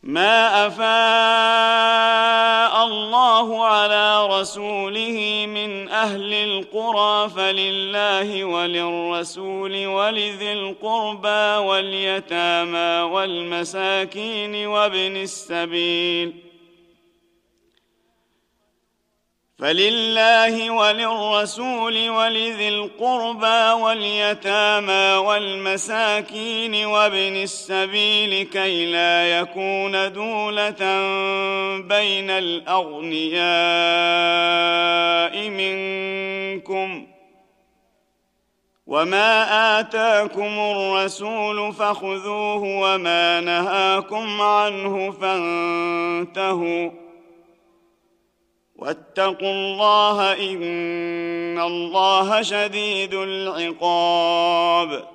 ما أفاء الله على رسوله من أهل القرى فلله وللرسول ولذي القربى واليتامى والمساكين وابن السبيل فلله وللرسول ولذي القربى واليتامى والمساكين وابن السبيل كي لا يكون دولة بين الأغنياء منكم وما آتاكم الرسول فخذوه وما نهاكم عنه فانتهوا واتقوا الله إن الله شديد العقاب